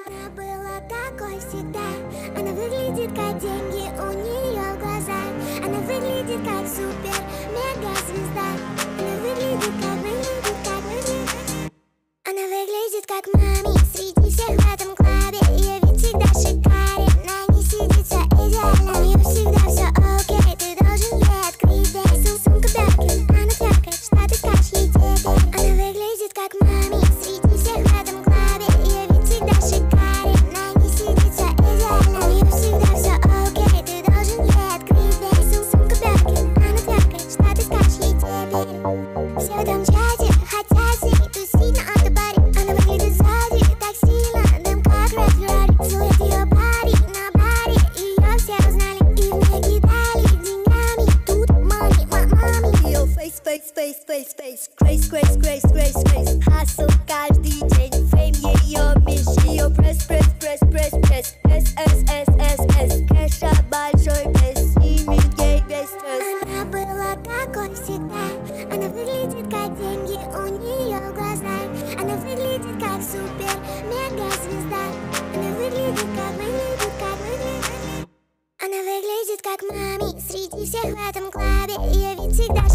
Она была такой всегда. Она выглядит как деньги у нее в глазах. Она выглядит как супер мега звезда. Она выглядит как. Она выглядит как мами среди всех в этом клубе. Ее вид всегда шикарен, на ней сидит все идеально. У нее всегда все окей, ты должен ей открыть дверь. Сумка Биркин, она твякает, что ты скажешь ей теперь. Она выглядит как мами среди всех в этом клубе. Ее вид всегда шикарен, на ней сидит все идеально. У нее всегда все окей, ты должен ей открыть дверь. Сумка Биркин, она твякает, что ты скажешь ей теперь. Все в этом чате хотят с ней тусить на автобаре. Она выглядит сзади так сильно, дым как Red Ferrari. Силуэт ее парень на баре, ее все узнали и накидали деньгами. Тут money, мами. Ее face, face, face, face, face. Grace, grace, grace, grace, grace. Hustle каждый день, фейм ее меч. Ее пресс, пресс, пресс, пресс, пресс. S, S, S, S, S. Кэша большой пресс, снимет ей весь стресс. Она была такой всегда. Она выглядит как деньги у нее в глазах. Она выглядит как супер мега звезда. Она выглядит как. Она выглядит как мами среди всех в этом клубе. Ее вид всегда